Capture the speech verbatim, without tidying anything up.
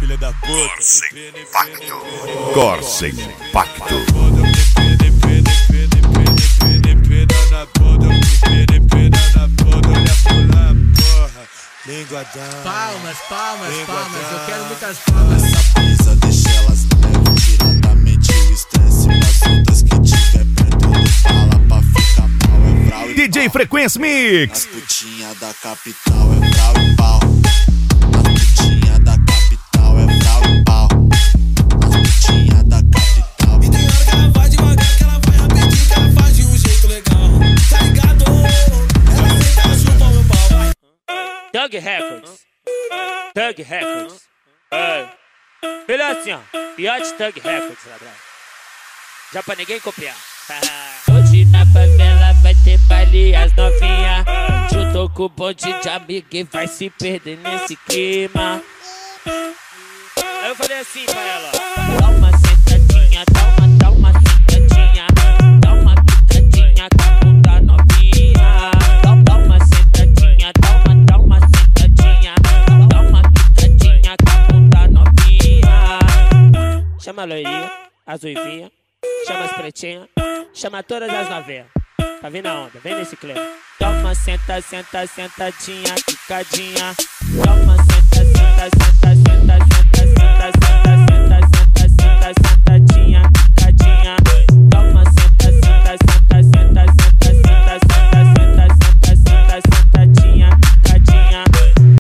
filha da puta. Corsa Impacto. Corsa Impacto. Palmas, palmas, palmas, eu quero muitas palmas. Essa brisa deixa elas leve diretamente o estresse. Mas outras que tiver perto não fala pra ficar mal. É vral e D J pau. Frequência Mix. As putinha da capital é vral e pau. As putinha da capital é vral e pau. As putinha da capital. E tem hora que ela vai devagar, que ela vai rapidinho, que ela faz de um jeito legal. Tá ligado? Ela senta, ela chupa o meu pau. Vai. Thug Records. Thug Records. É. Melhor assim, ó. Yacht Thug Records, ladrão. Já pra ninguém copiar. Hoje na favela vai ter baile as novinha. Juntou com o bonde de amigo e vai se perder nesse clima. Aí eu falei assim pra ela: dá uma sentadinha, dá uma, dá uma sentadinha, dá uma quitadinha com a bunda novinha. Dá, dá uma sentadinha, dá uma, dá uma sentadinha, dá uma quitadinha com a bunda novinha. Chama a loirinha, as uivinha, chama as pretinhas, chama todas as novinhas. Tá vindo a onda, vem nesse clima. Toma, senta, senta, sentadinha, quicadinha. Toma, senta, senta, senta,